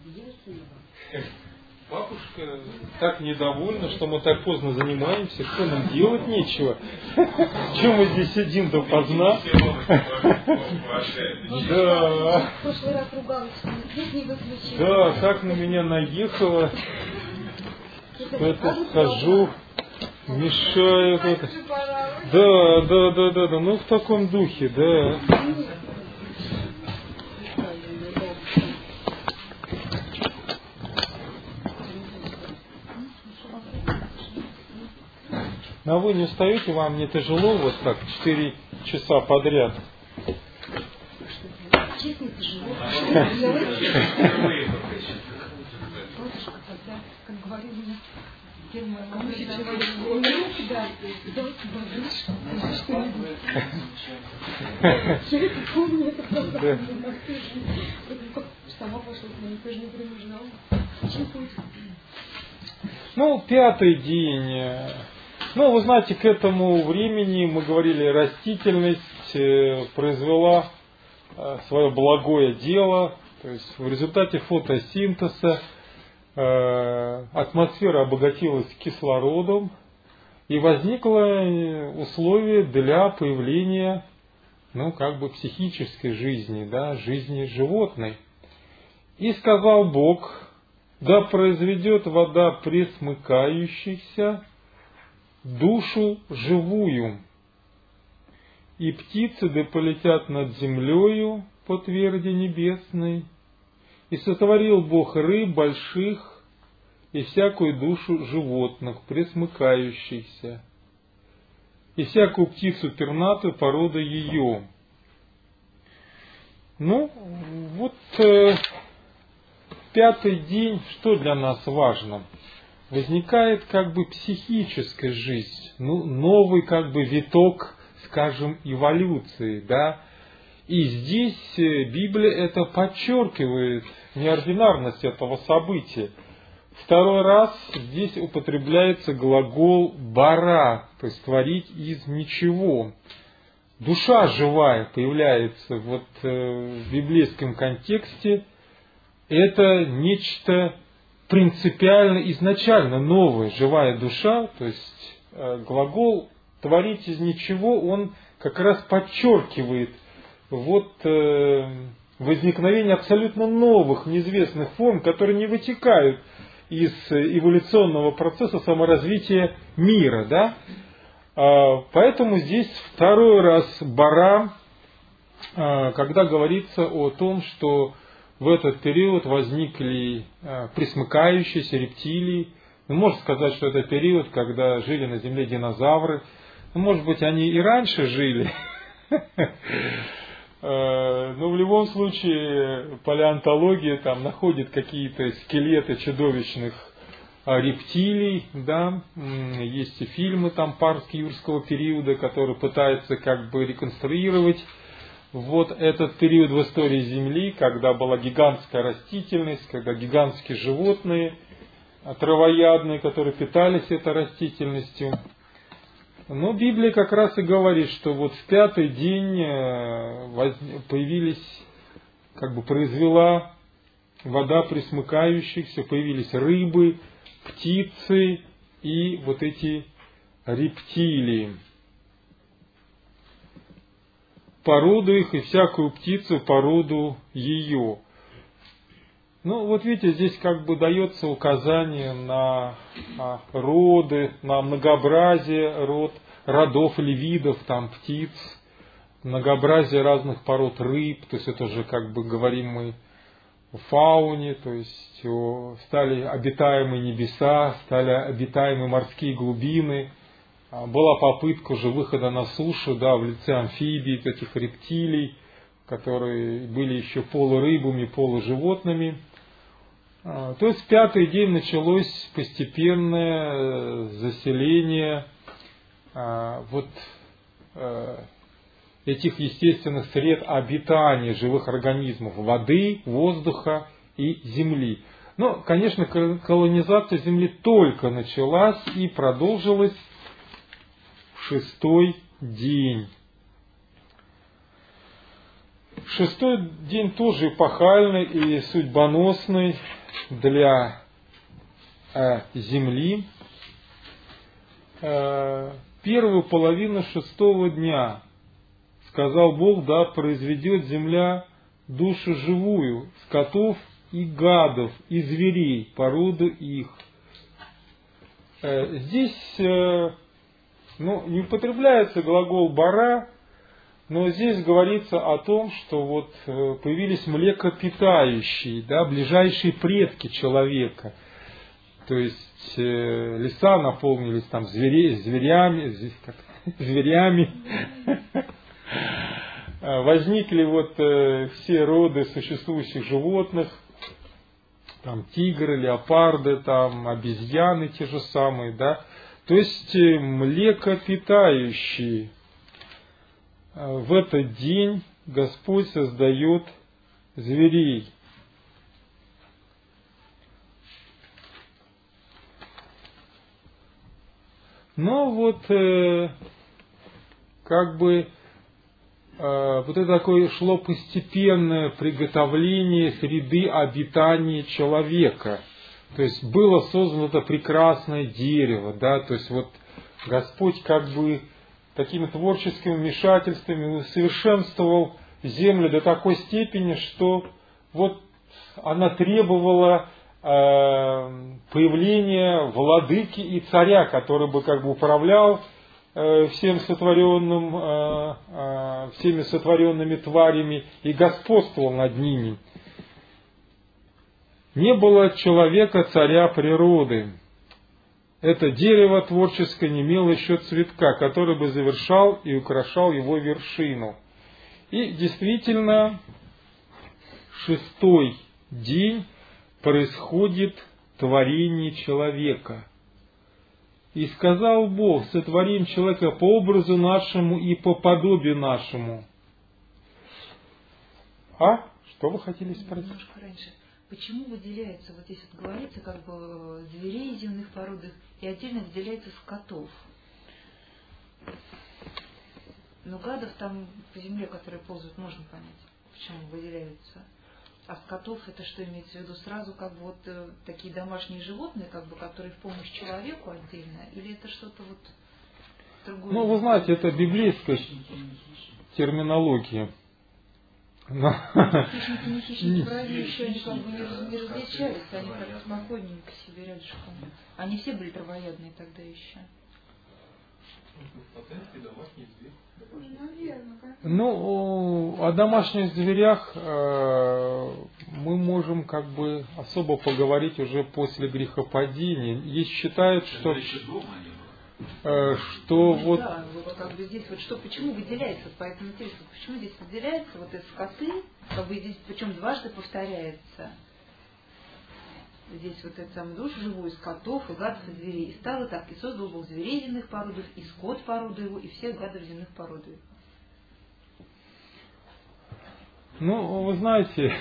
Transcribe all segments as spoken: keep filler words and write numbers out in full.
Бабушка так недовольна, что мы так поздно занимаемся, что нам делать нечего. Чем мы здесь сидим допоздна? Да. Да, как на меня наехала. Это хожу, мешаю. Да, да, да, да, да. Ну в таком духе, да. А вы не устаете, вам не тяжело вот так четыре часа подряд? Честно, тяжело. Как говорил мне Герман, да, давайте бабушка, что-нибудь. Я это помню, это правда. Сама пошла к ней, тоже не принуждала. Очень вкусно. Ну, пятый день. Ну, вы знаете, к этому времени, мы говорили, растительность произвела свое благое дело. То есть в результате фотосинтеза атмосфера обогатилась кислородом, и возникло условие для появления, ну, как бы психической жизни, да, жизни животной. И сказал Бог: да произведет вода пресмыкающихся душу живую, и птицы да полетят над землею по тверди небесной. И сотворил Бог рыб больших и всякую душу животных, пресмыкающихся, и всякую птицу пернатую породы ее. Ну, вот э, пятый день, что для нас важно? Возникает как бы психическая жизнь, ну, новый как бы виток, скажем, эволюции, да. И здесь Библия это подчеркивает, неординарность этого события. Второй раз здесь употребляется глагол «бара», то есть творить из ничего. Душа живая появляется вот в библейском контексте. Это нечто принципиально, изначально новое, живая душа. То есть глагол «творить из ничего», он как раз подчеркивает вот возникновение абсолютно новых, неизвестных форм, которые не вытекают из эволюционного процесса саморазвития мира, да? Поэтому здесь второй раз бара, когда говорится о том, что в этот период возникли пресмыкающиеся рептилии. Ну, можно сказать, что это период, когда жили на Земле динозавры. Ну, может быть, они и раньше жили. Но в любом случае палеонтология там находит какие-то скелеты чудовищных рептилий, да, есть и фильмы там парско-юрского периода, которые пытаются как бы реконструировать вот этот период в истории Земли, когда была гигантская растительность, когда гигантские животные травоядные, которые питались этой растительностью. Но Библия как раз и говорит, что вот в пятый день появились, как бы произвела вода пресмыкающихся, появились рыбы, птицы и вот эти рептилии. Породу их и всякую птицу породу ее. Ну, вот видите, здесь как бы дается указание на роды, на многообразие род, родов или видов там птиц, многообразие разных пород рыб, то есть это уже как бы говорим мы о фауне, то есть о, стали обитаемые небеса, стали обитаемые морские глубины. Была попытка уже выхода на сушу, да, в лице амфибий, этих рептилий, которые были еще полурыбами, полуживотными. То есть в пятый день началось постепенное заселение вот этих естественных сред обитания живых организмов, воды, воздуха и земли. Но, конечно, колонизация Земли только началась и продолжилась в шестой день. Шестой день тоже эпохальный и судьбоносный для э, земли. Э, первую половину шестого дня сказал Бог, да произведет земля душу живую, скотов и гадов, и зверей, породу их. Э, здесь э, ну, не употребляется глагол бара, но здесь говорится о том, что вот появились млекопитающие, да, ближайшие предки человека. То есть э, леса наполнились там зверей, зверями, зв, как, зверями. Возникли вот э, все роды существующих животных, там тигры, леопарды, там обезьяны те же самые, да. То есть э, млекопитающие. В этот день Господь создает зверей. Но вот э, как бы э, вот это такое шло постепенное приготовление среды обитания человека. То есть было создано это прекрасное дерево, да, то есть вот Господь как бы такими творческими вмешательствами усовершенствовал землю до такой степени, что вот она требовала э, появления владыки и царя, который бы как бы управлял э, всем сотворенным, э, э, всеми сотворенными тварями и господствовал над ними. Не было человека царя природы. Это дерево творческое не имело еще цветка, который бы завершал и украшал его вершину. И действительно, шестой день происходит творение человека. И сказал Бог: сотворим человека по образу нашему и по подобию нашему. А? Что вы хотели спросить? Немножко раньше. Почему выделяется, вот здесь вот говорится, как бы зверей земных пород, и отдельно выделяется скотов? Но гадов там по земле, которые ползают, можно понять, почему выделяются. А скотов это что имеется в виду? Сразу как бы вот э, такие домашние животные, как бы, которые в помощь человеку отдельно, или это что-то вот другое? Ну, вы знаете, это библейская терминология. Но... Хищники, не хищники, правильно, еще они как бы не, не различались, они как спокойненько себе рядышком. Они все были травоядные тогда еще. Ну, о домашних зверях э, мы можем как бы особо поговорить уже после грехопадения. Есть считают, что... Э, что ну, вот... Да, вот как бы здесь вот что, почему выделяется, вот поэтому интересно, почему здесь выделяется вот эти скоты, как бы здесь, причем дважды повторяется. Здесь вот этот самый душ живой, скотов, и гадов, и зверей. И стало так, и создал Бог зверей земных породов, и скот породу его, и всех гадов земных породу его. Ну, вы знаете,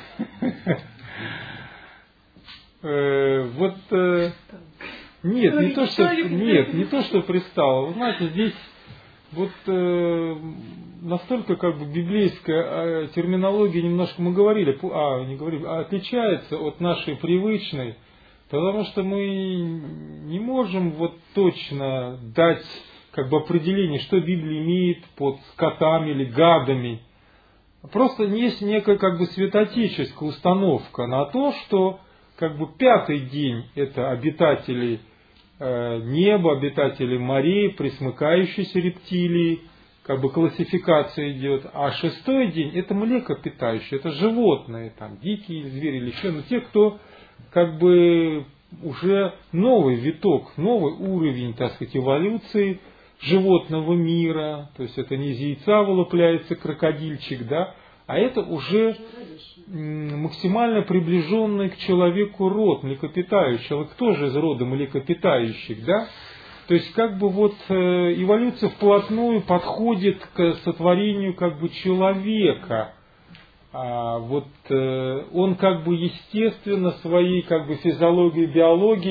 вот нет, не то, что нет, не то, что пристало. Вы знаете, здесь вот настолько как бы библейская терминология, немножко мы говорили, а не говорили, а отличается от нашей привычной, потому что мы не можем вот точно дать как бы определение, что Библия имеет под скотами или гадами. Просто есть некая как бы святоотеческая установка на то, что как бы пятый день это обитатели э, неба, обитатели морей, пресмыкающиеся рептилии, как бы классификация идет, а шестой день это млекопитающие, это животные, там дикие звери или еще, но те, кто как бы уже новый виток, новый уровень, так сказать, эволюции животного мира, то есть это не из яйца вылупляется крокодильчик, да, а это уже максимально приближенный к человеку род млекопитающих. Человек тоже из рода млекопитающих, да. То есть как бы вот эволюция вплотную подходит к сотворению как бы человека. А вот он как бы естественно своей как бы физиологией, биологией,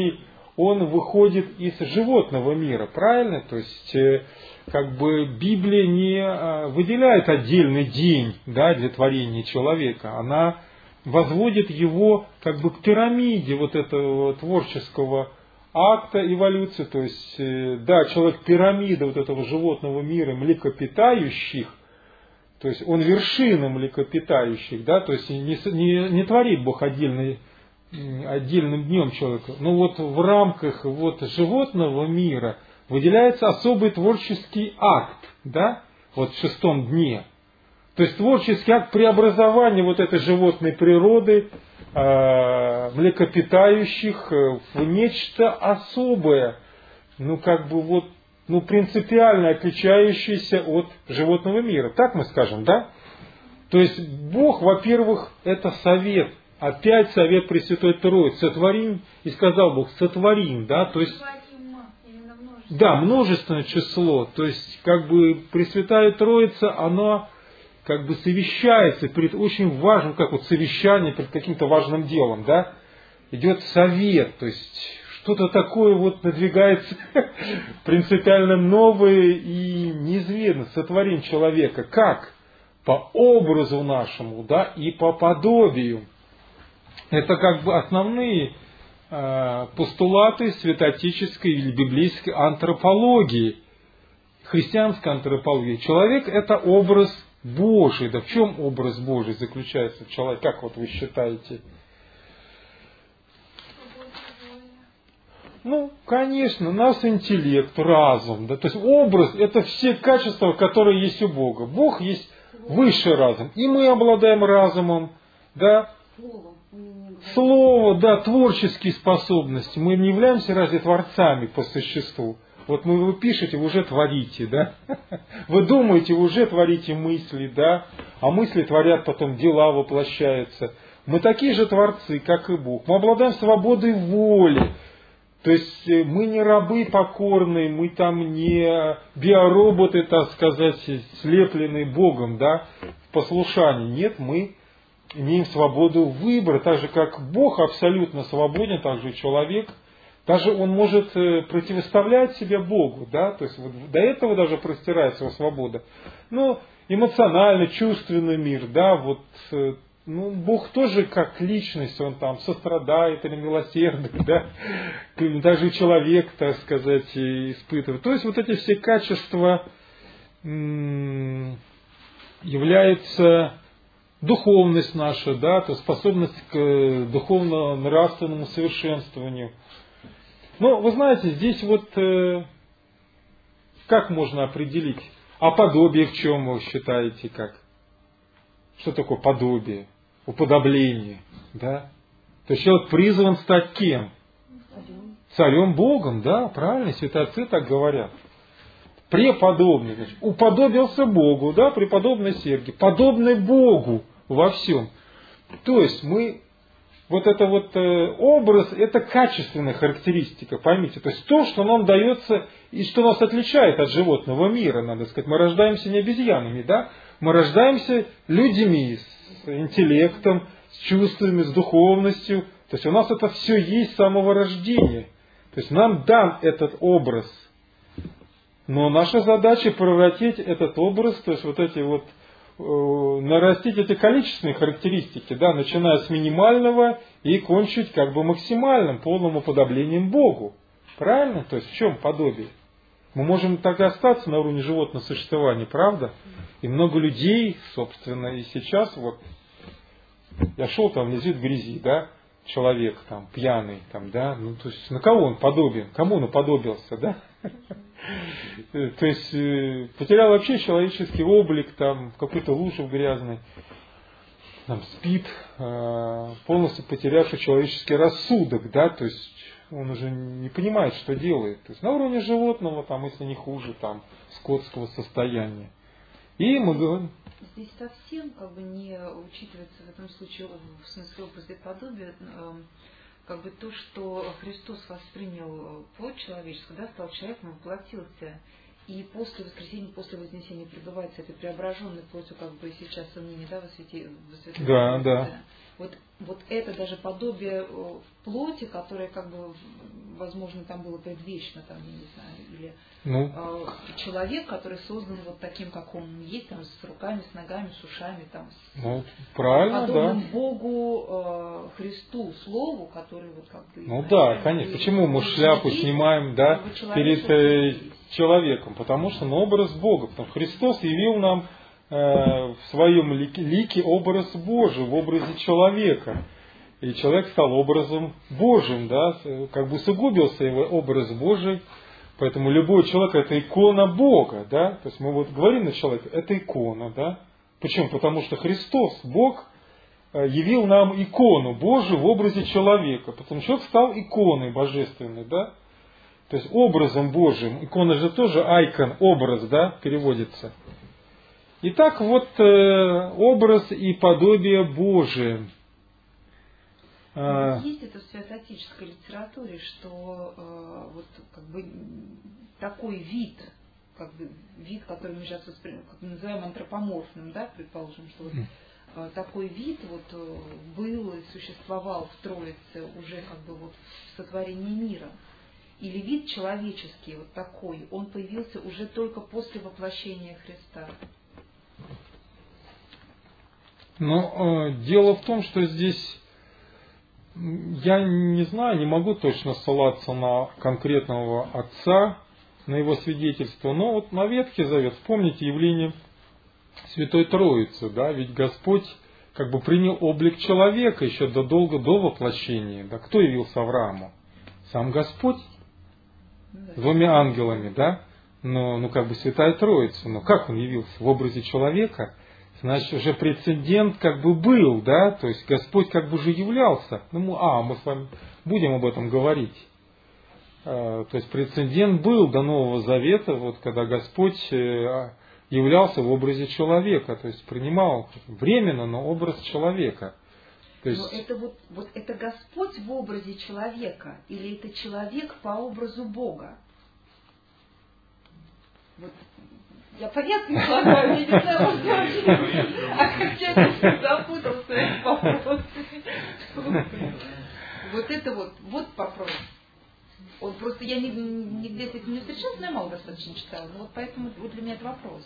он выходит из животного мира, правильно? То есть, как бы Библия не выделяет отдельный день, да, для творения человека. Она возводит его как бы к пирамиде вот этого творческого акта эволюции. То есть, да, человек пирамида вот этого животного мира, млекопитающих, то есть он вершина млекопитающих, да, то есть не, не, не творит Бог отдельный, отдельным днем человека. Но вот в рамках вот животного мира выделяется особый творческий акт, да, вот в шестом дне. То есть творческий акт преобразования вот этой животной природы, э, млекопитающих в нечто особое, ну как бы вот, ну, принципиально отличающийся от животного мира. Так мы скажем, да? То есть Бог, во-первых, это совет. Опять совет Пресвятой Троицы. Сотворим, и сказал Бог, сотворим, да? То есть, да, множественное число. То есть, как бы Пресвятая Троица, она как бы совещается перед очень важным, как вот совещание перед каким-то важным делом, да? Идет совет, то есть что-то такое вот надвигается принципиально новое и неизвестно. Сотворим человека. Как? По образу нашему, да, и по подобию. Это как бы основные э, постулаты святоотеческой или библейской антропологии, христианской антропологии. Человек – это образ Божий. Да в чем образ Божий заключается в человеке? Как вот вы считаете? Ну, конечно, нас интеллект, разум. Да? То есть образ – это все качества, которые есть у Бога. Бог есть высший разум. И мы обладаем разумом. Да? Слово. Слово, да, творческие способности. Мы не являемся разве творцами по существу. Вот вы, вы пишете, вы уже творите, да? Вы думаете, вы уже творите мысли, да? А мысли творят потом, дела воплощаются. Мы такие же творцы, как и Бог. Мы обладаем свободой воли. То есть мы не рабы покорные, мы там не биороботы, так сказать, слепленные Богом, да, в послушании. Нет, мы имеем свободу выбора, так же как Бог абсолютно свободен, так же и человек. Даже он может противоставлять себя Богу, да, то есть вот до этого даже простирается его свобода. Ну, эмоциональный, чувственный мир, да, вот, ну, Бог тоже как личность, он там сострадает или милосердный, да, даже человек, так сказать, испытывает. То есть вот эти все качества м- являются духовность наша, да, то есть способность к духовно-нравственному совершенствованию. Но вы знаете, здесь вот э, как можно определить? А подобие в чем вы считаете как? Что такое подобие? Уподобление. Да? То есть человек призван стать кем? Царем. Царем Богом, да, правильно, святые отцы так говорят. Преподобный, значит, уподобился Богу, да, преподобный Сергий, подобный Богу во всем. То есть мы, вот это вот э, образ, это качественная характеристика, поймите. То есть то, что нам дается и что нас отличает от животного мира, надо сказать. Мы рождаемся не обезьянами, да, мы рождаемся людьми с интеллектом, с чувствами, с духовностью. То есть у нас это все есть с самого рождения. То есть нам дан этот образ. Но наша задача превратить этот образ, то есть вот эти вот, э, нарастить эти количественные характеристики, да, начиная с минимального и кончить как бы максимальным, полным уподоблением Богу. Правильно? То есть в чем подобие? Мы можем так и остаться на уровне животного существования, правда? И много людей, собственно, и сейчас вот, я шел там, лежит в грязи, да, человек там пьяный, там, да, ну то есть на кого он подобен, кому он уподобился, да? То есть потерял вообще человеческий облик, там, в какой-то луже грязной, там, спит, полностью потерявший человеческий рассудок, да, то есть он уже не понимает, что делает. То есть на уровне животного, там, если не хуже, там, скотского состояния. И мы говорим... Здесь совсем как бы не учитывается в этом случае, в смысле образа и подобия, как бы то, что Христос воспринял плоть человеческую, да, стал человеком, воплотился, и после воскресения, после вознесения пребывает с этой преображенной плотью, как бы сейчас в ныне, да, во свете, во свете, да, да. Вот, вот это даже подобие плоти, которое как бы возможно, там было предвечно, там, я не знаю, или Ну, э, человек, который создан вот таким, как он есть, там, с руками, с ногами, с ушами, там, с, ну правильно, подобным да. Богу, э, Христу, Слову, который вот как бы... Ну да, конечно. Почему мы шляпу снимаем, да, перед э, человеком? Потому что он образ Бога. Потому что Христос явил нам э, в своем лике, лике образ Божий, в образе человека. И человек стал образом Божьим, да, как бы усугубился его образ Божий. Поэтому любой человек это икона Бога, да. То есть мы вот говорим на человека, это икона, да. Почему? Потому что Христос, Бог, явил нам икону Божию в образе человека. Потому что человек стал иконой божественной, да. То есть образом Божьим. Икона же тоже айкон, образ, да, переводится. Итак, вот э, образ и подобие Божие. А... Есть это в святоотеческой литературе, что э, вот как бы такой вид, как бы вид, который мы сейчас воспринимаем, как мы называем антропоморфным, да, предположим, что вот э, такой вид вот э, был и существовал в Троице уже как бы вот в сотворении мира. Или вид человеческий вот такой, он появился уже только после воплощения Христа. Но э, дело в том, что здесь я не знаю, не могу точно ссылаться на конкретного отца, на его свидетельство, но вот на Ветхий Завет, вспомните явление Святой Троицы, да, ведь Господь как бы принял облик человека еще задолго до воплощения, да, кто явился Аврааму? Сам Господь, двумя ангелами, да, но, ну как бы Святая Троица, но как он явился? В образе человека? Значит, уже прецедент как бы был, да, то есть Господь как бы уже являлся. Ну, а, мы с вами будем об этом говорить. То есть прецедент был до Нового Завета, вот когда Господь являлся в образе человека, то есть принимал временно, но образ человека. То есть... Но это вот, вот это Господь в образе человека или это человек по образу Бога? Вот. Я понятно излагаю, я не знаю, может, я вообще окончательно запутался в своих вопросах. Вот это вот, вот вопрос. Вот просто я нигде с этим не встречалась, но я мало достаточно читала. Но вот поэтому вот для меня это вопрос.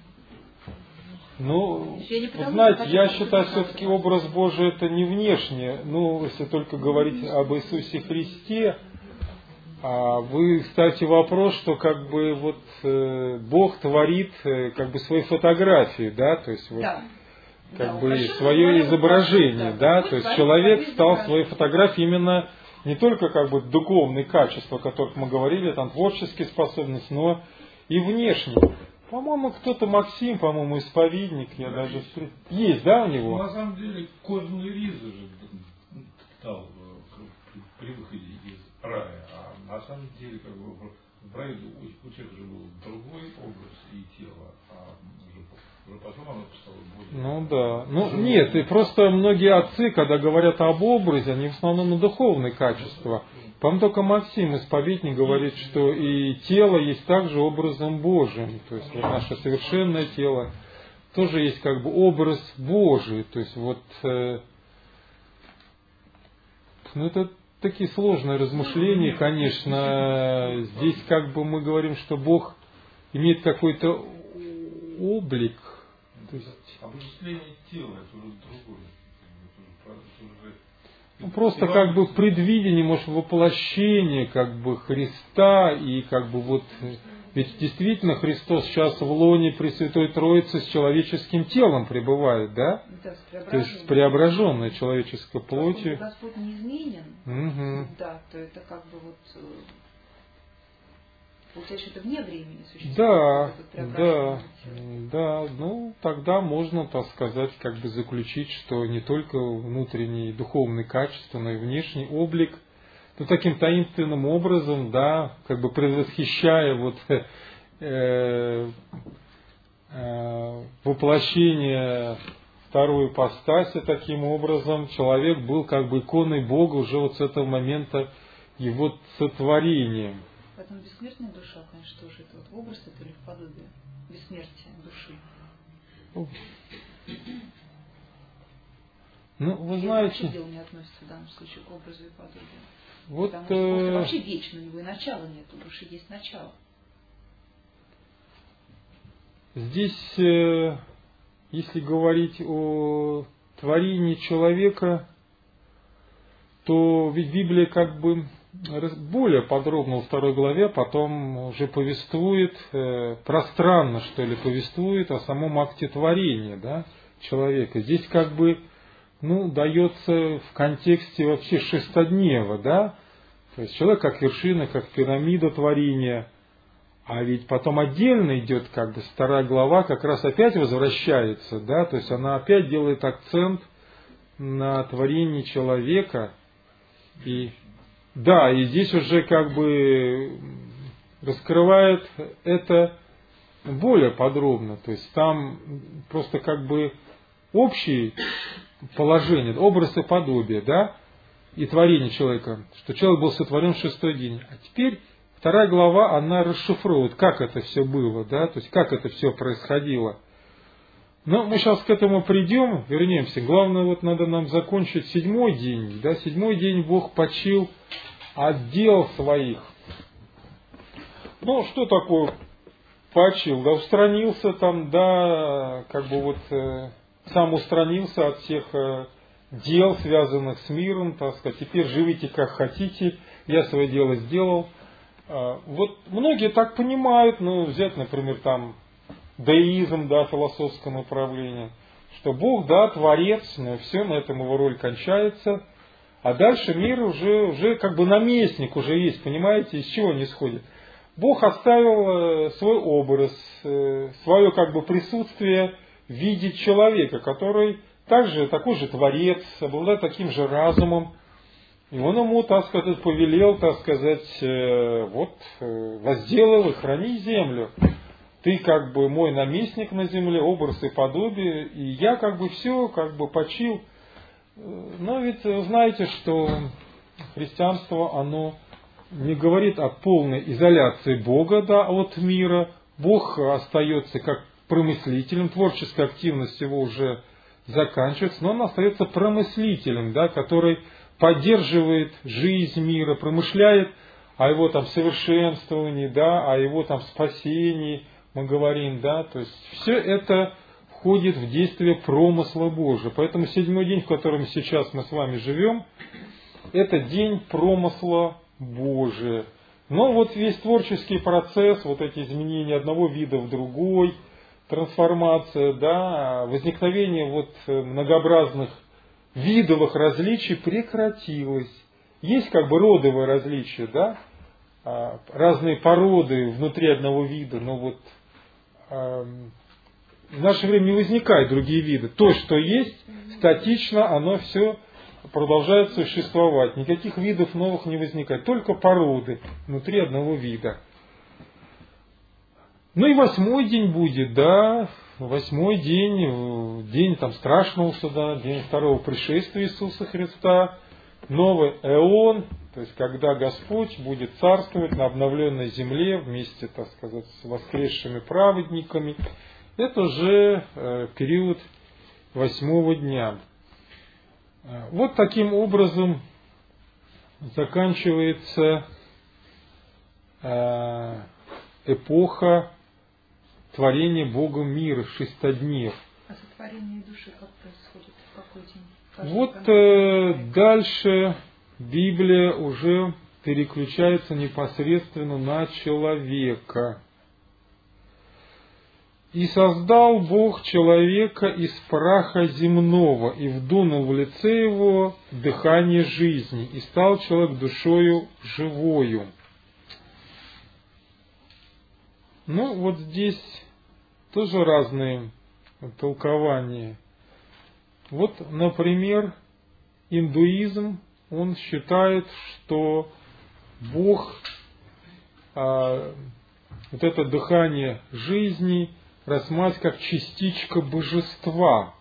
Ну, знаете, я считаю, все-таки образ Божий это не внешне. Ну, если только говорить об Иисусе Христе, а вы ставите вопрос, что как бы вот э, Бог творит э, как бы свои фотографии, да, то есть вот да. как да, бы свое изображение, да, да, то есть человек стал своей фотографией именно не только как бы духовные качества, о которых мы говорили, там творческие способности, но и внешне. По-моему, кто-то Максим, по-моему, исповедник, я да, даже есть. есть, да, у него? На самом деле кожаные ризы же дал при выходе из рая, а на самом деле как бы в раю у человека же был другой образ и тело, а уже потом оно стало более... Ну да, ну живое. Нет, и просто многие отцы, когда говорят об образе, они в основном на духовные качества. По-моему, только Максим, исповедник, говорит, что и тело есть также образом Божиим. То есть вот наше совершенное тело тоже есть как бы образ Божий. То есть вот, э, ну это такие сложные размышления, конечно. Здесь как бы мы говорим, что Бог имеет какой-то облик. То есть... Обожествление тела, это уже другое. Ну, просто как бы предвидение, может, воплощение как бы Христа и как бы вот... Ведь действительно Христос сейчас в лоне Пресвятой Троицы с человеческим телом пребывает, да? Да, с то есть с преображенной человеческой плотью. Если Господь неизменен, угу. да, то это как бы вот... Получается, что это вне времени существует. Да, да, да, ну тогда можно, так сказать, как бы заключить, что не только внутренние духовные качества, но и внешний облик, ну таким таинственным образом, да, как бы предвосхищая вот э, э, воплощение второй ипостаси, таким образом человек был как бы иконой Бога уже вот с этого момента его сотворением. Поэтому бессмертная душа, конечно, тоже это вот образ, это или в подобие бессмертия души. Ну, вы Или знаете... вообще дело не относится в данном случае к образу и подобию. Вот, Потому что просто э... вообще вечно у него и начала нет, у души есть начало. Здесь, э... если говорить о творении человека, то ведь Библия как бы более подробно во второй главе потом уже повествует, э, пространно, что ли, повествует о самом акте творения, да, человека. Здесь как бы, ну, дается в контексте вообще шестоднева, да, то есть человек как вершина, как пирамида творения, а ведь потом отдельно идет как бы вторая глава, как раз опять возвращается, да, то есть она опять делает акцент на творении человека, и да, и здесь уже как бы раскрывает это более подробно. То есть там просто как бы общее положение, образ и подобие, да, и творение человека, что человек был сотворен в шестой день. А теперь вторая глава, она расшифрует, как это все было, да, то есть как это все происходило. Но мы сейчас к этому придем, вернемся. Главное, вот надо нам закончить седьмой день. Да? Седьмой день Бог почил от дел своих. Ну, что такое почил? Да, устранился там, да, как бы вот э, сам устранился от всех э, дел, связанных с миром, так сказать. Теперь живите как хотите, я свое дело сделал. Э, вот многие так понимают, ну, взять, например, там, деизм, да, философское направление, что Бог, да, творец, но все, на этом его роль кончается, а дальше мир уже, уже как бы наместник уже есть, понимаете, из чего не сходит. Бог оставил свой образ, свое как бы присутствие в виде человека, который также такой же творец, обладает таким же разумом, и он ему, так сказать, повелел, так сказать, вот, возделывай, храни землю. Ты как бы мой наместник на земле, образ и подобие, и я как бы все как бы почил. Но ведь знаете, что христианство, оно не говорит о полной изоляции Бога, да, от мира. Бог остается как промыслителем, творческая активность его уже заканчивается, но он остается промыслителем, да, который поддерживает жизнь мира, промышляет о его там совершенствовании, да, о его там спасении, мы говорим, да, то есть все это входит в действие промысла Божия. Поэтому седьмой день, в котором сейчас мы с вами живем, это день промысла Божия. Но вот весь творческий процесс, вот эти изменения одного вида в другой, трансформация, да, возникновение вот многообразных видовых различий прекратилось. Есть как бы родовые различия, да, разные породы внутри одного вида, но вот в наше время не возникают другие виды. То, что есть, статично, оно все продолжает существовать. Никаких видов новых не возникает. Только породы внутри одного вида. Ну и восьмой день будет, да. Восьмой день, день там страшного суда, день второго пришествия Иисуса Христа. Новый эон, то есть когда Господь будет царствовать на обновленной земле вместе, так сказать, с воскресшими праведниками. Это уже э, период восьмого дня. Вот таким образом заканчивается э, эпоха творения Богом мира, шестоднев. А сотворение души как происходит? В какой день? Вот э, дальше Библия уже переключается непосредственно на человека. «И создал Бог человека из праха земного, и вдунул в лице его дыхание жизни, и стал человек душою живою». Ну, вот здесь тоже разные толкования. Вот, например, индуизм, он считает, что Бог, а, вот это дыхание жизни, рассматривать как частичка божества.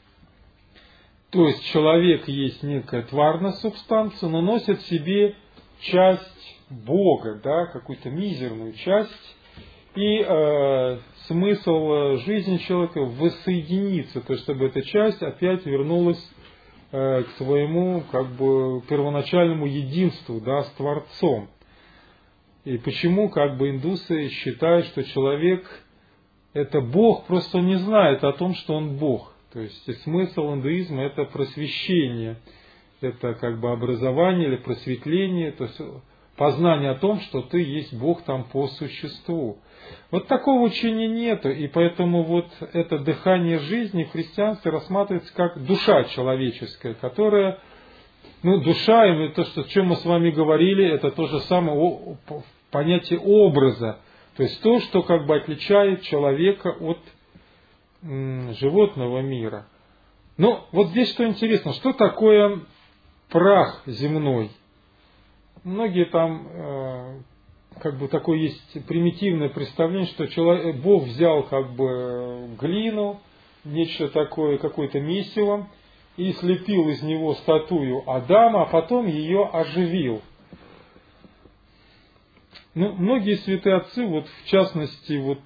То есть человек есть некая тварная субстанция, но носит в себе часть Бога, да, какую-то мизерную часть. И э, смысл жизни человека воссоединиться, то есть чтобы эта часть опять вернулась э, к своему как бы первоначальному единству, да, с Творцом. И почему как бы индусы считают, что человек это Бог, просто он не знает о том, что он Бог. То есть и смысл индуизма это просвещение, это как бы образование или просветление, то есть познание о том, что ты есть Бог там по существу. Вот такого учения нету, и поэтому вот это дыхание жизни в христианстве рассматривается как душа человеческая, которая, ну, душа, и то, что, о чем мы с вами говорили, это то же самое понятие образа, то есть то, что как бы отличает человека от м, животного мира. Но вот здесь что интересно, что такое прах земной? Многие там, э, как бы такое есть примитивное представление, что человек, Бог взял как бы глину, нечто такое, какое-то месиво, и слепил из него статую Адама, а потом ее оживил. Ну, многие святые отцы, вот в частности, вот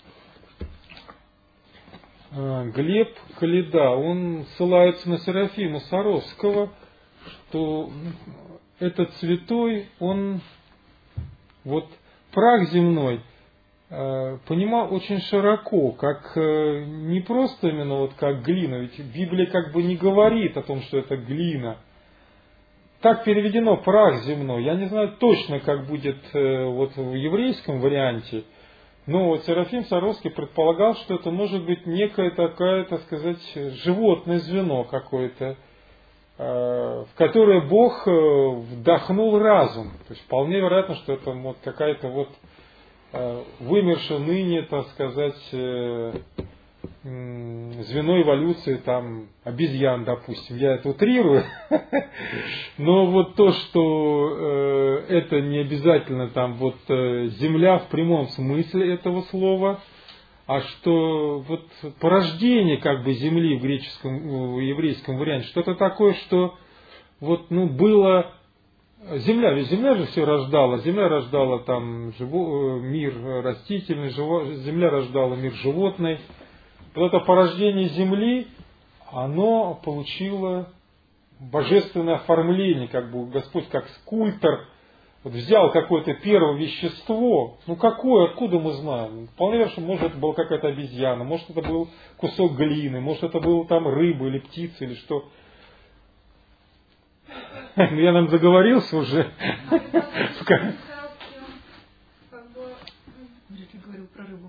э, Глеб Каледа, он ссылается на Серафима Саровского, что этот святой, он вот прах земной э, понимал очень широко, как э, не просто именно вот как глина, ведь Библия как бы не говорит о том, что это глина. Так переведено прах земной. Я не знаю точно, как будет э, вот в еврейском варианте, но вот Серафим Саровский предполагал, что это может быть некое такое, так сказать, животное звено какое-то, в которое Бог вдохнул разум. То есть вполне вероятно, что это вот какая-то вот вымершая ныне, так сказать, звено эволюции там обезьян, допустим. Я это утрирую. Но вот то, что это не обязательно там вот земля в прямом смысле этого слова, а что вот порождение как бы земли в греческом, в еврейском варианте, что-то такое, что вот, ну, было земля, ведь земля же все рождала, земля рождала там живо, мир растительный, живо, земля рождала мир животный. Вот это порождение земли, оно получило божественное оформление, как бы Господь как скульптор вот взял какое-то первое вещество, ну какое, откуда мы знаем? Вполне вероятно, может это была какая-то обезьяна, может это был кусок глины, может это был там рыба или птица или что. Я, наверное, заговорился уже. Говорил про рыбу.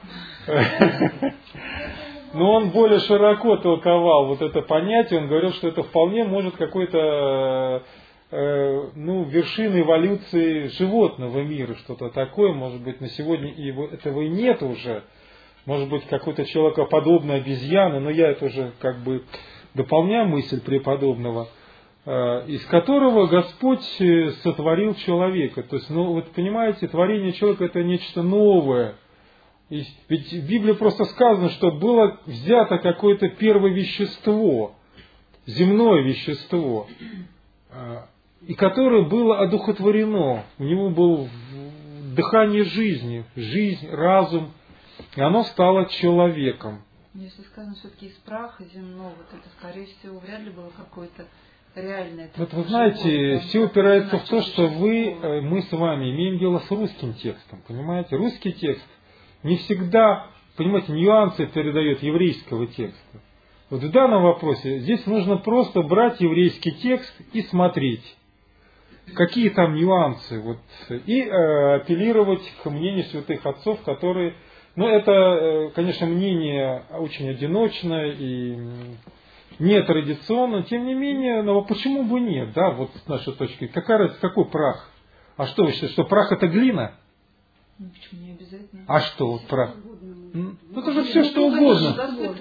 Но он более широко толковал вот это понятие, он говорил, что это вполне может какой-то ну, вершины эволюции животного мира, что-то такое, может быть, на сегодня и этого и нет уже, может быть, какой-то человекоподобный обезьяна, но я это уже как бы дополняю мысль преподобного, из которого Господь сотворил человека. То есть, ну, вот понимаете, творение человека это нечто новое. И ведь в Библии просто сказано, что было взято какое-то первое вещество, земное вещество, и которое было одухотворено. У него было дыхание жизни, жизнь, разум, и оно стало человеком. Если сказано все-таки из праха земного, то это, скорее всего, вряд ли было какое-то реальное. Вот вы знаете, все упирается в то, что вы, мы с вами имеем дело с русским текстом, понимаете? Русский текст не всегда, понимаете, нюансы передает еврейского текста. Вот в данном вопросе здесь нужно просто брать еврейский текст и смотреть, какие там нюансы, вот, и э, апеллировать к мнению святых отцов, которые, ну это, э, конечно, мнение очень одиночное и не традиционно, тем не менее, но почему бы нет, да, вот с нашей точки, какая разница, какой прах? А что вы считаете, что прах это глина? Ну, почему не обязательно? А что вот прах? Ну, это же все что угодно.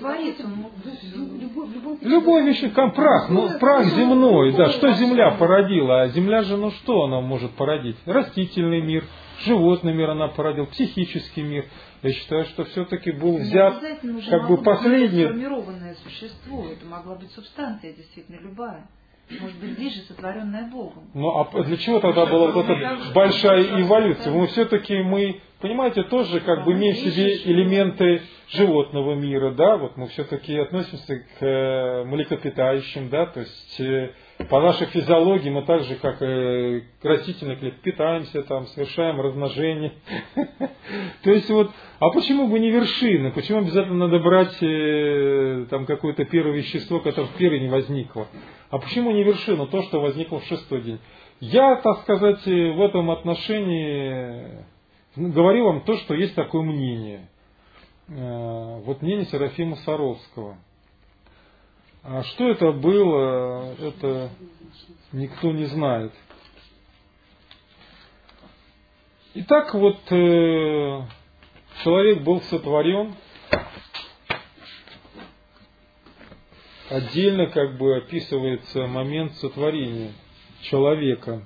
Любой вещь, как прах, ну прах земной, да, что земля породила, а земля же, ну что она может породить? Растительный мир, животный мир она породила, психический мир. Я считаю, что все-таки был взят как бы последний. Сформированное существо, это могла быть субстанция, действительно любая. может быть ближе сотворенное Богом. Ну а для чего тогда была вот эта большая эволюция? Мы все-таки, мы, понимаете, тоже как бы имеем в себе элементы животного мира, да, вот мы все-таки относимся к млекопитающим, да, то есть по нашей физиологии мы так же, как и растительный клетки, питаемся, там, совершаем размножение. То есть вот, а почему бы не вершины? Почему обязательно надо брать там какое-то первое вещество, которое в первый не возникло? А почему не вершину, то, что возникло в шестой день? Я, так сказать, в этом отношении говорю вам то, что есть такое мнение. Вот мнение Серафима Саровского. А что это было, это никто не знает. Итак, вот э, человек был сотворен, отдельно как бы описывается момент сотворения человека.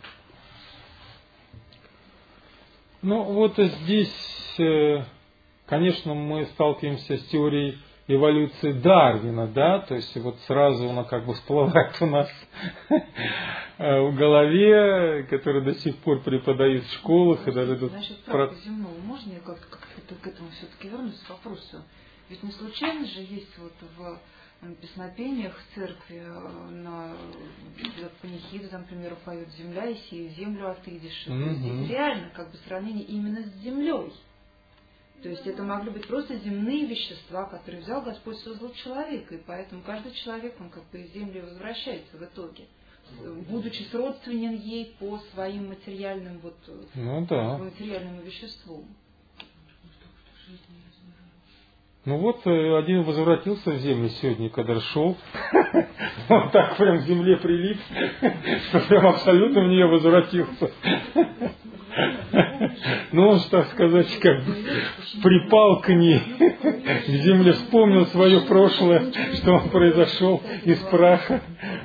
Ну вот здесь, э, конечно, мы сталкиваемся с теорией эволюции Дарвина, да, то есть вот сразу она как бы всплывает у нас в голове, которая до сих пор преподают в школах. И даже Значит, правда земного, можно я как-то как к этому все-таки вернусь к вопросу? Ведь не случайно же есть вот в песнопениях в церкви на панихиду, там, например, поют «Земля, и сию землю отыдешь». Mm-hmm. Здесь реально как бы сравнение именно с землей. То есть это могли быть просто земные вещества, которые взял Господь, создал человека. И поэтому каждый человек, он как бы из земли возвращается в итоге, будучи сродственен ей по своим материальным, вот, ну, да. по материальному веществу. Ну вот один возвратился в землю сегодня, когда шел, он так прям к земле прилип, что прям абсолютно в нее возвратился. Ну, он, так сказать, как бы припал к ней, к земле, вспомнил свое прошлое, что он произошел из праха.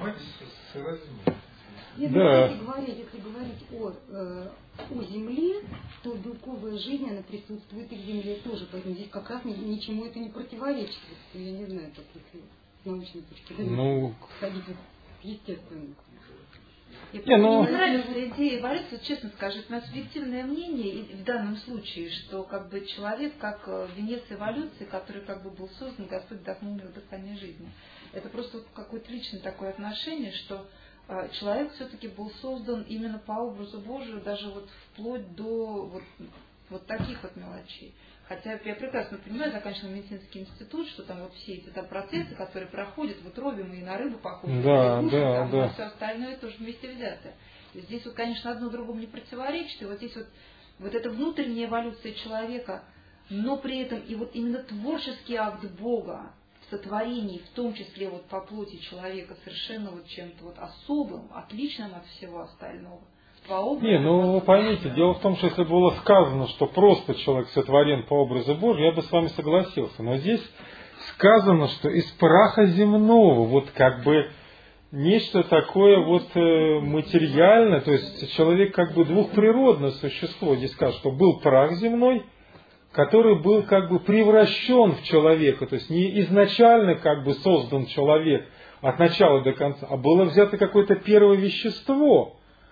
Нет, да. Если говорить, если говорить о, э, о земле, то белковая жизнь, она присутствует и в земле тоже. Поэтому здесь как раз ничему это не противоречит. Я не знаю, как если с научной точки зрения ну... ходить естественно. Мне не, ну... не нравится идея эволюции, честно скажу, это мое субъективное мнение и в данном случае, что как бы человек как венец эволюции, который как бы был создан, Господь вдохнул в дыхание жизни. Это просто вот какое-то личное такое отношение, что э, человек все-таки был создан именно по образу Божию, даже вот вплоть до вот, вот таких вот мелочей. Хотя я прекрасно понимаю, заканчивала медицинский институт, что там вот все эти там процессы, которые проходят в утробе, мы и на рыбу похожи, да, и на да, там, да. и все остальное тоже вместе взято. И здесь вот, конечно, одно другому не противоречит, и вот здесь вот, вот эта внутренняя эволюция человека, но при этом и вот именно творческий акт Бога в сотворении, в том числе вот по плоти человека, совершенно вот чем-то вот особым, отличным от всего остального. Не, ну вы поймите, дело в том, что если было сказано, что просто человек сотворен по образу Божию, я бы с вами согласился. Но здесь сказано, что из праха земного, вот как бы нечто такое вот материальное, то есть человек как бы двухприродное существо. Здесь сказано, что был прах земной, который был как бы превращен в человека, то есть не изначально как бы создан человек от начала до конца, а было взято какое-то первое вещество,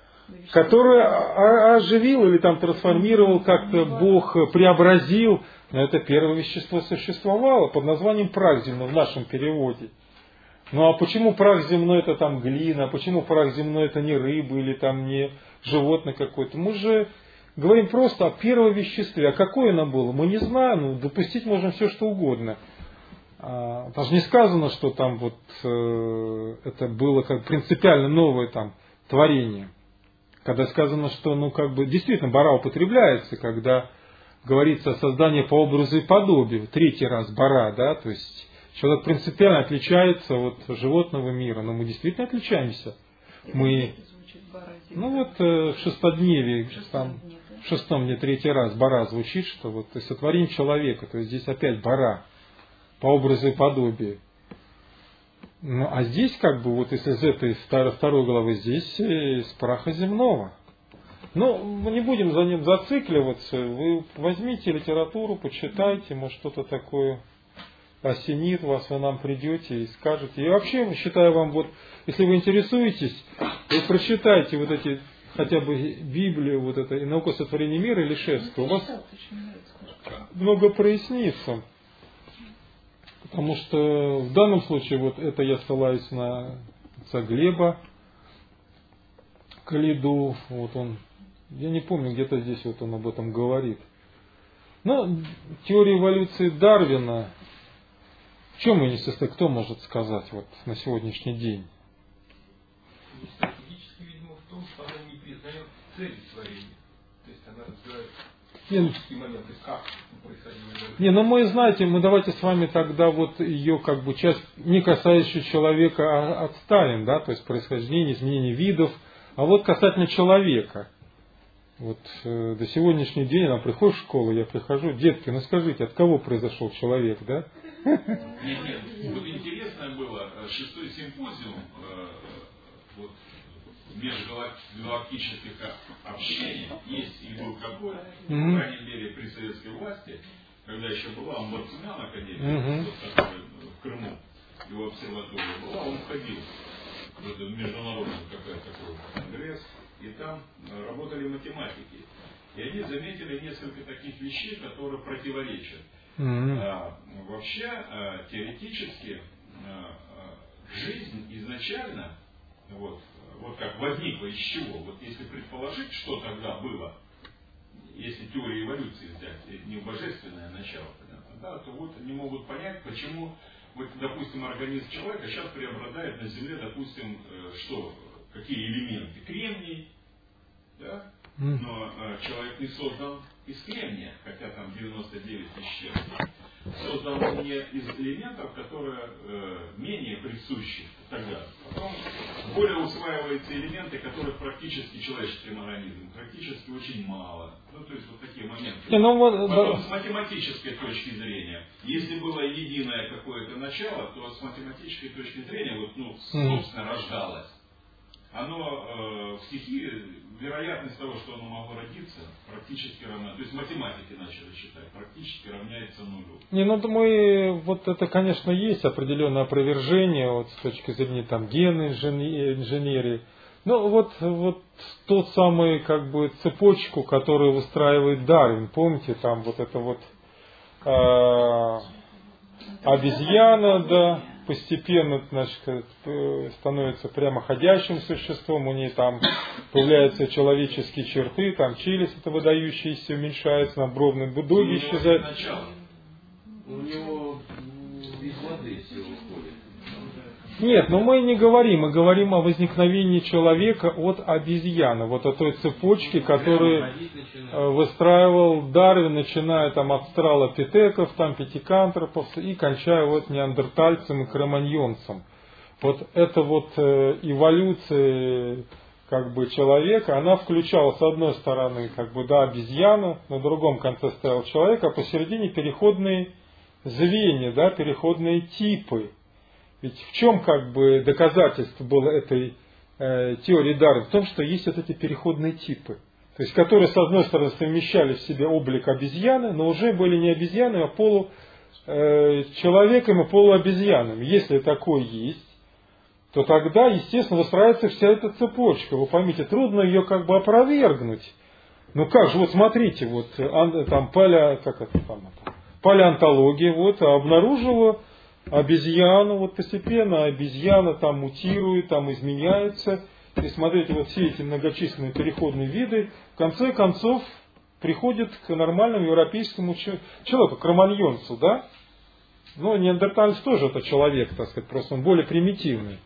которое оживил или там трансформировал, как-то Бог преобразил. Но это первое вещество существовало под названием прах земной в нашем переводе. Ну а почему прах земной это там глина, а почему прах земной это не рыба или там не животное какое-то? Мы же говорим просто о первом веществе. А какое оно было? Мы не знаем, ну, допустить можем все что угодно. А, даже не сказано, что там вот э, это было как принципиально новое там творение. Когда сказано, что ну как бы действительно бара употребляется, когда говорится о создании по образу и подобию, третий раз бара, да, то есть человек принципиально отличается от животного мира, но мы действительно отличаемся. Мы, ну вот в шестодневе, там, в шестом дне третий раз бара звучит, что вот то есть сотворение человека, то есть здесь опять бара по образу и подобию. Ну, а здесь, как бы, вот если из этой второй главы, здесь из праха земного. Ну, мы не будем за ним зацикливаться. Вы возьмите литературу, почитайте, может, что-то такое осенит вас, вы нам придете и скажете. И вообще, считаю вам, вот, если вы интересуетесь, вы прочитайте вот эти, хотя бы Библию, вот это, и наука сотворения мира или Лишевского, у вас много прояснится. Потому что в данном случае, вот это я ссылаюсь на отца Глеба Калиду, вот он, я не помню, где-то здесь вот он об этом говорит. Но теория эволюции Дарвина, в чем мы не состоим, кто может сказать вот на сегодняшний день? Стратегически, видимо, в том, что она не признает цели творения. То есть она разбирает Не, физические моменты, как происходило. не, ну мы, знаете, мы давайте с вами тогда вот ее как бы часть, не касающую человека, а отставим, да, то есть происхождение, изменение видов, а вот касательно человека. Вот э, до сегодняшнего дня нам приходишь в школу, я прихожу, детки, ну скажите, от кого произошел человек, да? Нет, нет, вот интересное было, шестой симпозиум э, вот, межгалактических общений, есть и был какой, mm-hmm. по крайней мере при советской власти, когда еще была омбудсмен академия, mm-hmm. вот, который в Крыму, его обсерватория была, он ходил в этот международный какой-то такой конгресс, и там работали математики. И они заметили несколько таких вещей, которые противоречат. Mm-hmm. А, вообще, а, теоретически, а, а, жизнь изначально, вот, вот как возникла из чего, вот если предположить, что тогда было, если теорию эволюции взять, не божественное начало, понятно, да, то вот они могут понять, почему, вот, допустим, организм человека сейчас преобладает на Земле, допустим, что, какие элементы, кремний, да, но э, человек не создан из кремния, хотя там девяносто девять тысяч. Создан он не из элементов, которые э, менее присущи тогда. Потом более усваиваются элементы, которых практически человеческим организмом практически очень мало. Ну, то есть вот такие моменты. Не, ну, вот, Потом да. с математической точки зрения, если было единое какое-то начало, то с математической точки зрения, вот, ну, собственно, mm. рождалось. Оно э, в стихии, вероятность того, что оно могло родиться, практически равна. То есть математики начали считать, практически равняется нулю. Не, ну мы, вот это, конечно, есть определенное опровержение вот, с точки зрения там генной инженерии. Ну вот, вот тот самый, как бы, цепочку, которую выстраивает Дарвин, помните, там вот это вот э, обезьяна, да, постепенно, значит, становится прямоходящим существом, у нее там появляются человеческие черты, там челюсть это выдающаяся уменьшается, надбровные будоги исчезают. У него из воды все выходит. Нет, но мы не говорим, мы говорим о возникновении человека от обезьяны, вот о той цепочке, которую выстраивал Дарвин, начиная там от австралопитеков, там пятикантропов и кончая вот неандертальцем и кроманьонцем. Вот эта вот эволюция как бы человека, она включала с одной стороны как бы да обезьяну, на другом конце стоял человек, а посередине переходные звенья, да, переходные типы. Ведь в чем как бы доказательство было этой э, теории Дарвина? В том, что есть вот эти переходные типы, то есть которые с одной стороны совмещали в себе облик обезьяны, но уже были не обезьяны, а полу э, человеком и полуобезьянами. Если такое есть, то тогда, естественно, выстраивается вся эта цепочка. Вы поймите, трудно ее как бы опровергнуть. Ну как же, вот смотрите, вот там палео, как это там, палеонтология вот обнаружила обезьяну, вот постепенно обезьяна там мутирует, там изменяется. И смотрите, вот все эти многочисленные переходные виды, в конце концов, приходят к нормальному европейскому человеку, к кроманьонцу, да? Но неандерталец тоже это человек, так сказать, просто он более примитивный.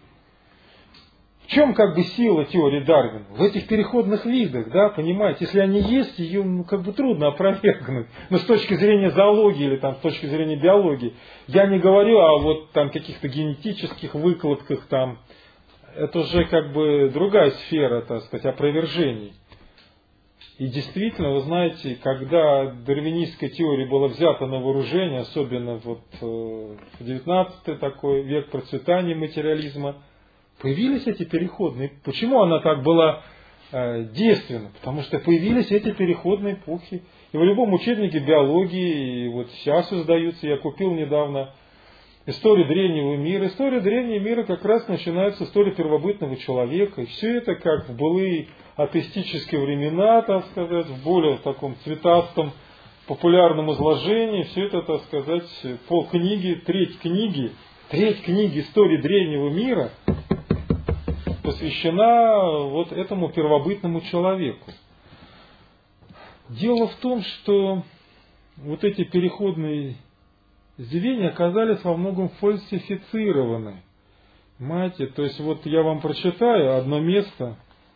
В чем как бы сила теории Дарвина? В этих переходных видах, да, понимаете, если они есть, ее ну, как бы трудно опровергнуть. Но с точки зрения зоологии или там, с точки зрения биологии, я не говорю о вот там каких-то генетических выкладках там. Это уже как бы другая сфера, так сказать, опровержений. И действительно, вы знаете, когда дарвинистская теория была взята на вооружение, особенно вот в девятнадцатый такой век процветания материализма, появились эти переходные. Почему она так была э, действенна? Потому что появились эти переходные эпохи. И в любом учебнике биологии, и вот сейчас издаются, я купил недавно история древнего мира. История древнего мира как раз начинается с истории первобытного человека. И все это как в былые атеистические времена, так сказать, в более таком цветастом, популярном изложении. Все это, так сказать, полкниги, треть книги, треть книги истории древнего мира посвящена вот этому первобытному человеку. Дело в том, что вот эти переходные звенья оказались во многом фальсифицированы. Понимаете? То есть вот я вам прочитаю одно место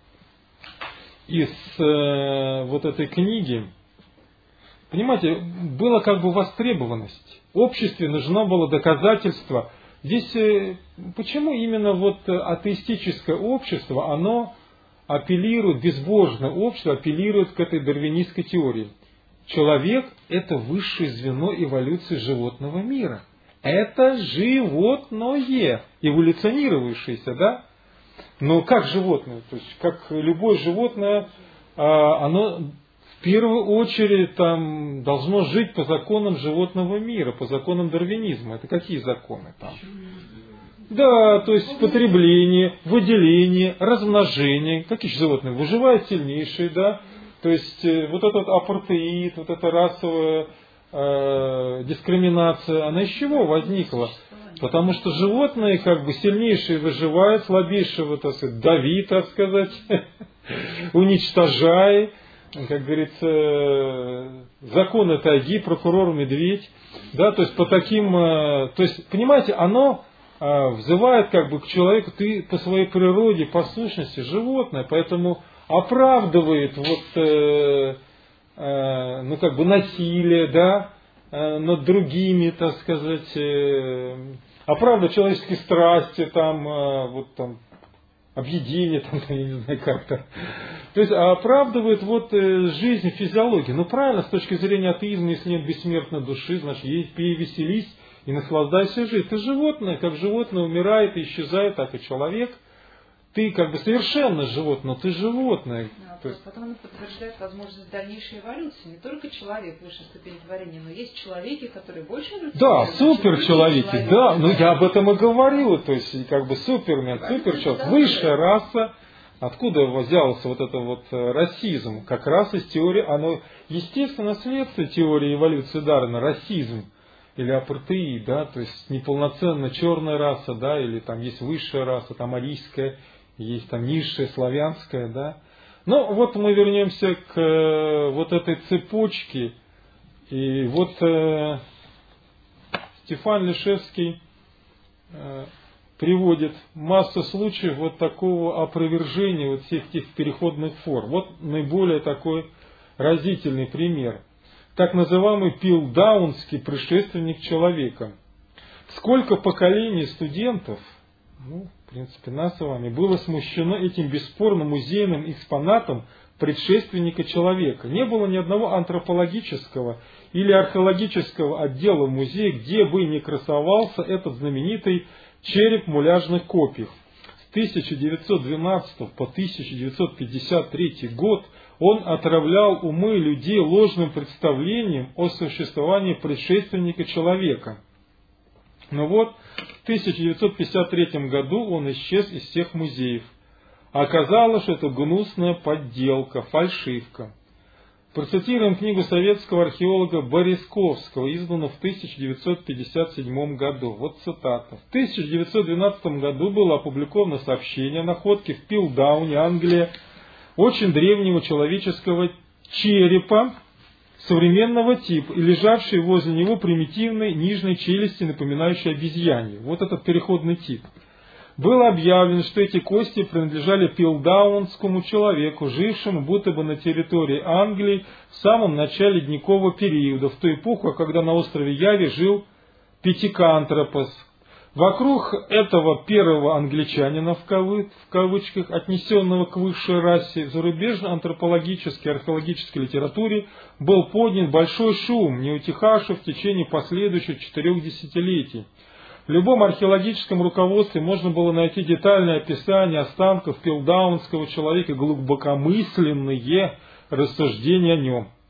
из э, вот этой книги. Понимаете, была как бы востребованность. Обществе нужно было доказательство. Здесь э, почему именно вот атеистическое общество, оно апеллирует, безбожное общество апеллирует к этой дарвинистской теории? Человек – это высшее звено эволюции животного мира. Это животное, эволюционировавшееся, да? Но как животное? То есть, как любое животное, оно в первую очередь там, должно жить по законам животного мира, по законам дарвинизма. Это какие законы там? Да, то есть потребление, выделение, размножение. Какие же животные? Выживают сильнейшие, да? То есть вот этот апартеид, вот эта расовая э, дискриминация, она из чего возникла? Потому что животные как бы сильнейшие выживают, слабейшего, так сказать, дави, так сказать, уничтожай. Как говорится, законы тайги, прокурор медведь. Да, то есть по таким, э, то есть, понимаете, оно э, взывает как бы к человеку, ты по своей природе, по сущности животное, поэтому оправдывает вот, э, э, ну, как бы насилие, да, э, над другими, так сказать, э, оправдывает человеческие страсти, там, э, вот там, объедение, там, я не знаю как-то. То есть оправдывает вот э, жизнь, физиологию. Ну правильно, с точки зрения атеизма, если нет бессмертной души, значит, ей пей, веселись и наслаждайся жизнью. Ты животное, как животное умирает и исчезает, так и человек. Ты как бы совершенно животное, но ты животное. А, то есть... Потом оно подтверждает возможность дальнейшей эволюции. Не только человек высшей ступени творения, но есть человеки, которые больше эволюционируют. Да, суперчеловеки, да, ну я об этом и говорил. То есть как бы супермен, суперчеловек, высшая раса. Откуда взялся вот это вот расизм? Как раз из теории, оно естественно следствие теории эволюции Дарвина, расизм. Или апартеид, да, то есть неполноценная черная раса, да, или там есть высшая раса, там арийская, есть там низшая, славянская, да. Ну, вот мы вернемся к э, вот этой цепочке. И вот э, Стефан Лишевский э, приводит массу случаев вот такого опровержения вот всех этих переходных форм. Вот наиболее такой разительный пример. Так называемый пилдаунский предшественник человека. Сколько поколений студентов, ну, в принципе, нас с вами, было смущено этим бесспорно музейным экспонатом предшественника человека. Не было ни одного антропологического или археологического отдела в музее, где бы не красовался этот знаменитый череп в муляжных копиях. С тысяча девятьсот двенадцатого по тысяча девятьсот пятьдесят третий год он отравлял умы людей ложным представлением о существовании предшественника человека. Но вот в тысяча девятьсот пятьдесят третьем году он исчез из всех музеев. Оказалось, что это гнусная подделка, фальшивка. Процитируем книгу советского археолога Борисковского, изданную в тысяча девятьсот пятьдесят седьмом году. Вот цитата. В тысяча девятьсот двенадцатом году было опубликовано сообщение о находке в Пилдауне, Англия, очень древнего человеческого черепа современного типа и лежавшей возле него примитивной нижней челюсти, напоминающей обезьянью. Вот этот переходный тип. Было объявлено, что эти кости принадлежали пилдаунскому человеку, жившему будто бы на территории Англии в самом начале ледникового периода, в ту эпоху, когда на острове Яве жил Пятикантропос. Вокруг этого первого англичанина, в, кавы, в кавычках, отнесенного к высшей расе, в зарубежной антропологической и археологической литературе был поднят большой шум, не утихавший в течение последующих четырех десятилетий. В любом археологическом руководстве можно было найти детальное описание останков пилдаунского человека, глубокомысленные рассуждения о нем.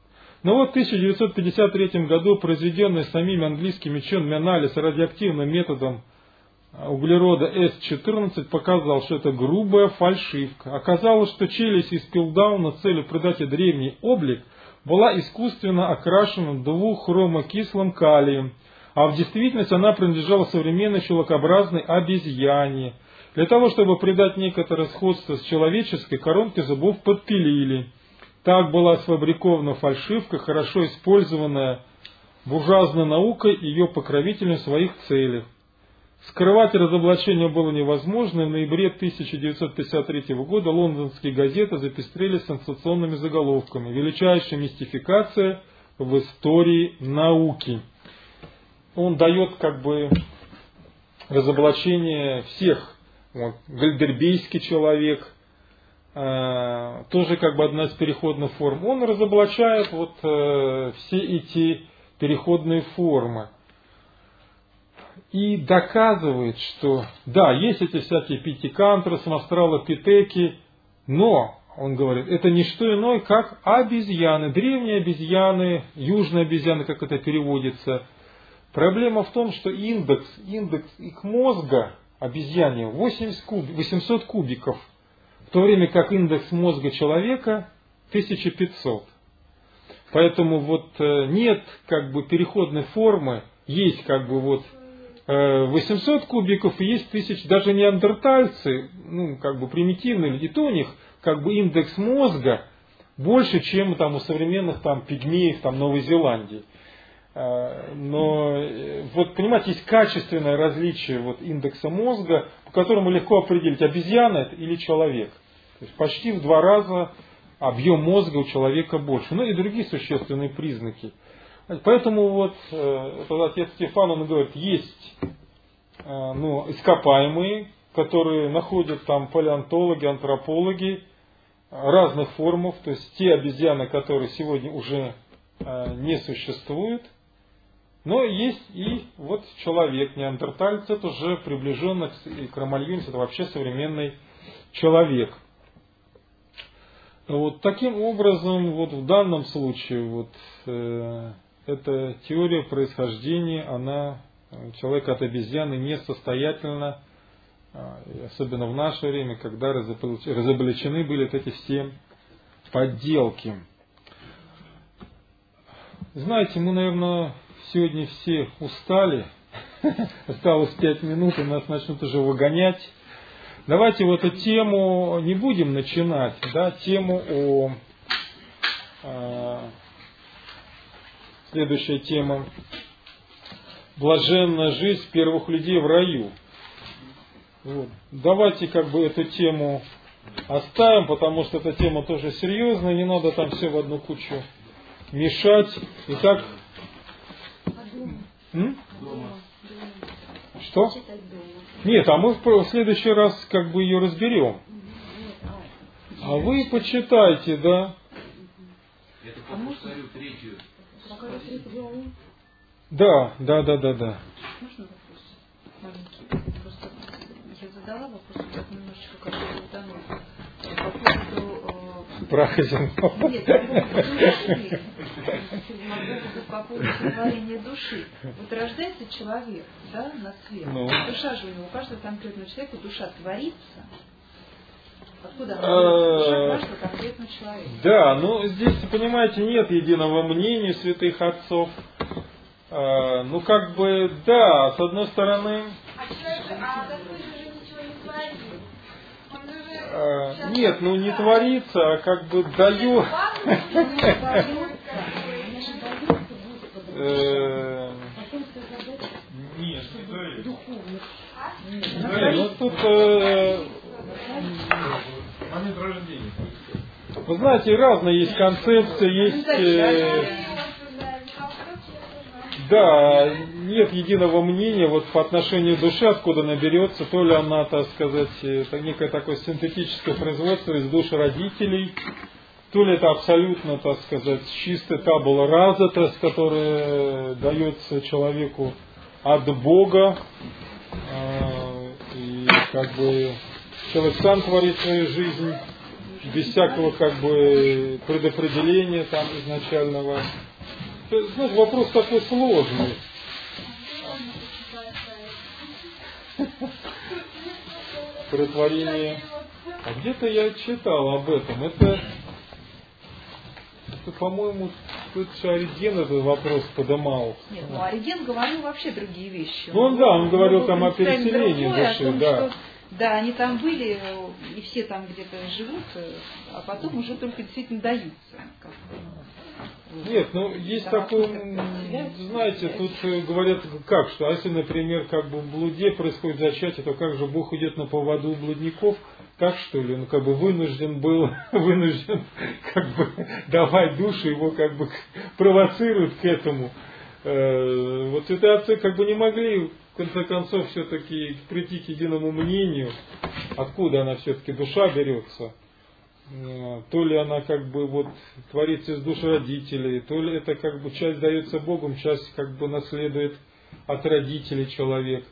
Но вот в тысяча девятьсот пятьдесят третьем году произведенный самими английскими учеными анализ радиоактивным методом углерода эс четырнадцать показал, что это грубая фальшивка. Оказалось, что челюсть из Пилдауна с целью придать ей древний облик была искусственно окрашена двуххромокислым калием, а в действительности она принадлежала современной щелокообразной обезьяне. Для того, чтобы придать некоторое сходство с человеческой, коронки зубов подпилили. Так была сфабрикована фальшивка, хорошо использованная буржуазной наукой и ее покровителем в своих целях. Скрывать разоблачение было невозможно, и в ноябре тысяча девятьсот пятьдесят третьего года лондонские газеты запестрели сенсационными заголовками «Величайшая мистификация в истории науки». Он дает как бы разоблачение всех. Вот, гальдербейский человек, э, тоже как бы одна из переходных форм. Он разоблачает вот э, все эти переходные формы. И доказывает, что да, есть эти всякие питикантры, австралопитеки, но, он говорит, это не что иное, как обезьяны, древние обезьяны, южные обезьяны, как это переводится. Проблема в том, что индекс, индекс их мозга, обезьяне, восемьсот кубиков, в то время как индекс мозга человека тысяча пятьсот. Поэтому вот нет как бы переходной формы, есть как бы вот восемьсот кубиков и есть тысяча, даже неандертальцы, ну, как бы примитивные люди, то у них как бы индекс мозга больше, чем там у современных там пигмеев там Новой Зеландии. Но вот, понимаете, есть качественное различие вот индекса мозга, по которому легко определить, обезьяна это или человек. То есть почти в два раза объем мозга у человека больше. Ну и другие существенные признаки. Поэтому вот этот отец Стефан, он говорит, есть ну, ископаемые, которые находят там палеонтологи, антропологи разных формов, то есть те обезьяны, которые сегодня уже не существуют, но есть и вот человек, неандерталец, это уже приближенно к кроманьонец, это вообще современный человек. Вот таким образом, вот в данном случае, вот э, эта теория происхождения, она, человек от обезьяны несостоятельна, особенно в наше время, когда разоблачены были вот эти все подделки. Знаете, мы, наверное, сегодня все устали, осталось пять минут, и нас начнут уже выгонять. Давайте вот эту тему не будем начинать, да, тему о... о следующая тема. Блаженная жизнь первых людей в раю. Вот. Давайте как бы эту тему оставим, потому что эта тема тоже серьезная, не надо там все в одну кучу мешать. Итак, М? Что? Нет, а мы в следующий раз как бы ее разберем. А вы почитайте, да? Это повторю третью. Да, да, да, да, да. Можно вопрос маленький? Просто я задала вопрос, так немножечко как бы утонул. По поводу... Про Хазинова. Нет, по поводу души. По поводу сотворения души. Вот рождается человек, да, на свет. Ну. Душа же у него, у каждого конкретного человека душа творится. Откуда она душа конкретного человека? Да, ну здесь, понимаете, нет единого мнения святых отцов. А, ну как бы, да, с одной стороны... А человек, а такой же ничего не творит? Он же... А, нет, ну не творится, а как бы дает... Нет, не творит. Ну тут... Момент рождения. Вы знаете, разные есть концепции, есть... Э, да, нет единого мнения вот по отношению души, откуда она берется, то ли она, так сказать, это некое такое синтетическое производство из душ родителей, то ли это абсолютно, так сказать, чистая табула раза, то есть, которая дается человеку от Бога, э, и как бы человек сам творит свою жизнь. без всякого как бы предопределения там изначального. Знаешь, вопрос такой сложный. Претворение. А где-то я читал об этом. Это, это по-моему, тут же Ориген этот вопрос подымал. Нет, ну Ориген говорил вообще другие вещи. Ну он, да, он говорил там о переселении души, да. Что, да, они там были, и все там где-то живут, а потом уже только действительно даются. Как бы. Нет, ну есть там такой, знаете, тут говорят как, что если, например, как бы в блуде происходит зачатие, то как же Бог идет на поводу у блудников? Так что ли, он как бы вынужден был, вынужден как бы давать душу, его как бы провоцируют к этому. Вот эти отцы как бы не могли, в конце концов, все-таки прийти к единому мнению, откуда она все-таки душа берется. То ли она как бы вот творится из душ родителей, то ли это как бы часть дается Богом, часть как бы наследует от родителей человек.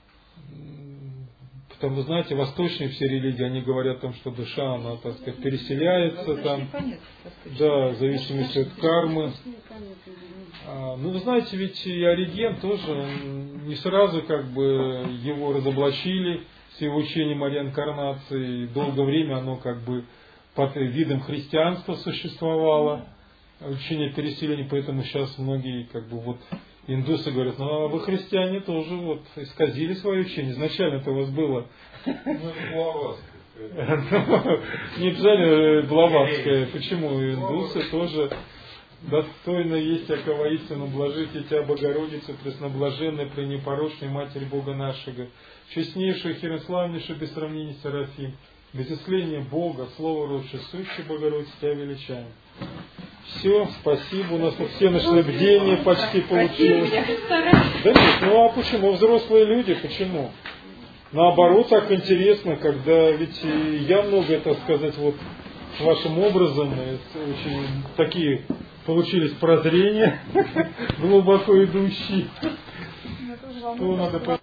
Там, вы знаете, восточные все религии, они говорят о том, что душа, она, так сказать, переселяется там, да, в зависимости от кармы. А, ну, вы знаете, ведь и Ориген тоже не сразу как бы его разоблачили с его учением о реинкарнации. Долгое время оно как бы под видом христианства существовало, учение переселения, поэтому сейчас многие как бы вот индусы говорят, ну а вы христиане тоже вот исказили свое учение. Изначально это у вас было. Не обязательно Блаватское. Почему? Индусы тоже достойно есть всякого истину, блажите тебя, Богородица, пресноблаженная, пренепорочная Матерь Бога нашего, честнейшая, хирославнейшая, без сравнения Серафим, без исследования Бога, Слово родшее, сущее Богородица, тебя величаем. Все, спасибо. У нас тут все ночные бдения почти получилось. Да нет, ну а почему? Взрослые люди, почему? Наоборот, так интересно, когда ведь я много, так сказать, вот вашим образом, очень такие получились прозрения, глубоко идущие. Что надо